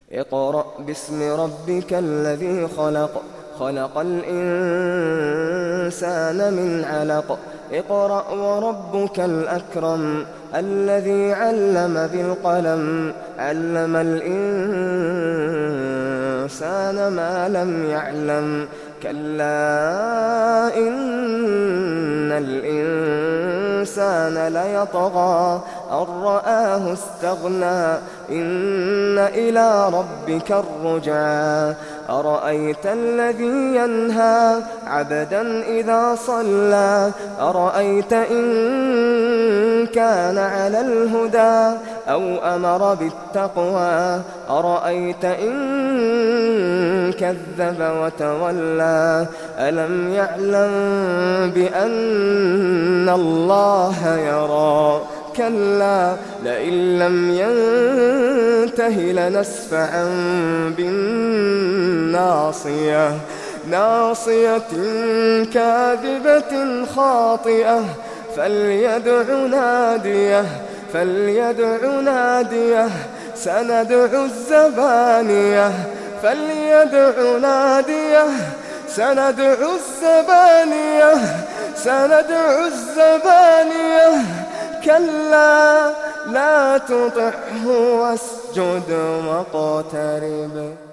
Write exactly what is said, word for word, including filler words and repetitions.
اقرأ باسم ربك الذي خلق خلق الإنسان من علق اقرأ وربك الأكرم الذي علم بالقلم علم الإنسان ما لم يعلم كلا إن الإنسان ليطغى أن رآه استغنى إن إلى ربك الرجعى أرأيت الذي ينهى عبدا إذا صلى أرأيت إن كان على الهدى أو أمر بالتقوى أرأيت إن كذب وتولى ألم يعلم بأن الله يرى كلا لئن لم ينته لنسفعا بالناصية ناصية كاذبة خاطئة فليدع ناديه فليدع ناديه سندع الزبانية فليدع ناديه سندع الزبانية سندع الزبانية كلا لا تطعه واسجد واقترب.